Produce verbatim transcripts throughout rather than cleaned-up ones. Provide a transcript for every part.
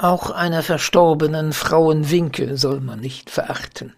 Auch einer verstorbenen Frauenwinke soll man nicht verachten.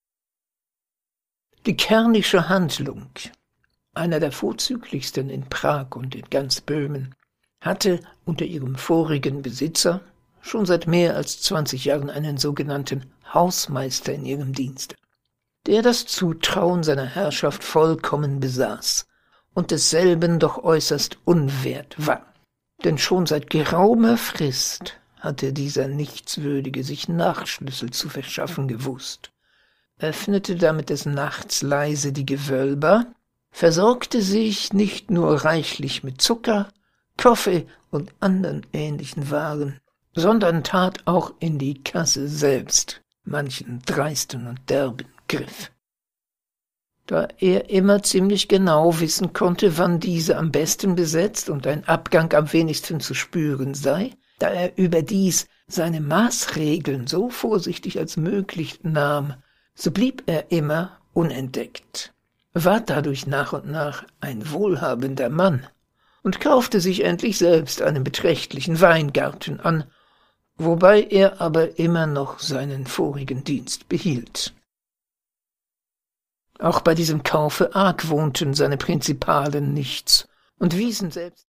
Die Kernische Handlung, einer der vorzüglichsten in Prag und in ganz Böhmen, hatte unter ihrem vorigen Besitzer schon seit mehr als zwanzig Jahren einen sogenannten Hausmeister in ihrem Dienste, der das Zutrauen seiner Herrschaft vollkommen besaß und desselben doch äußerst unwert war. Denn schon seit geraumer Frist hatte dieser Nichtswürdige sich Nachschlüssel zu verschaffen gewusst, öffnete damit des Nachts leise die Gewölber, versorgte sich nicht nur reichlich mit Zucker, Kaffee und anderen ähnlichen Waren, sondern tat auch in die Kasse selbst manchen dreisten und derben Griff. Da er immer ziemlich genau wissen konnte, wann diese am besten besetzt und ein Abgang am wenigsten zu spüren sei, da er überdies seine Maßregeln so vorsichtig als möglich nahm, so blieb er immer unentdeckt, ward dadurch nach und nach ein wohlhabender Mann und kaufte sich endlich selbst einen beträchtlichen Weingarten an, wobei er aber immer noch seinen vorigen Dienst behielt. Auch bei diesem Kaufe argwohnten seine Prinzipalen nichts und wiesen selbst